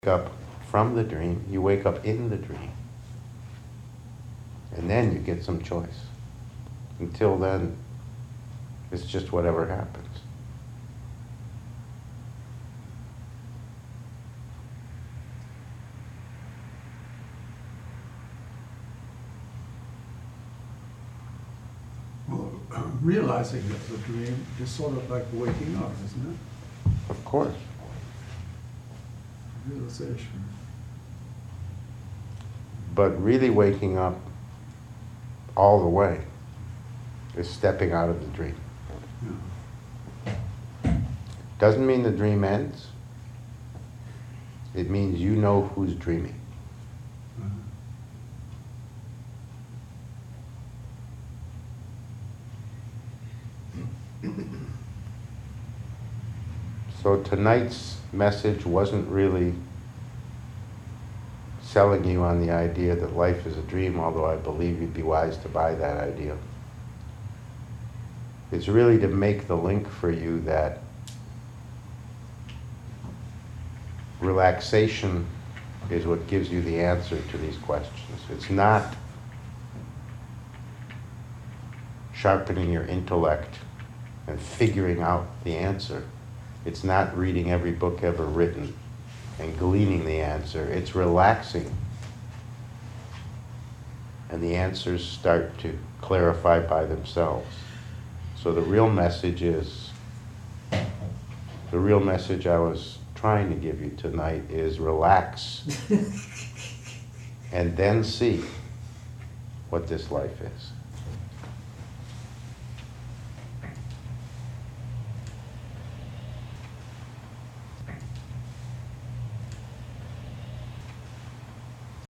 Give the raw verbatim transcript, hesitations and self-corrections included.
up from the dream, you wake up in the dream. And then you get some choice. Until then, it's just whatever happens. Well, realizing it's a dream is sort of like waking up, isn't it? Of course. Realization. But really waking up all the way is stepping out of the dream. Yeah. Doesn't mean the dream ends. It means you know who's dreaming. So tonight's message wasn't really selling you on the idea that life is a dream, although I believe you'd be wise to buy that idea. It's really to make the link for you that relaxation is what gives you the answer to these questions. It's not sharpening your intellect and figuring out the answer. It's not reading every book ever written and gleaning the answer. It's relaxing. And the answers start to clarify by themselves. So the real message is, the real message I was trying to give you tonight is relax and then see what this life is.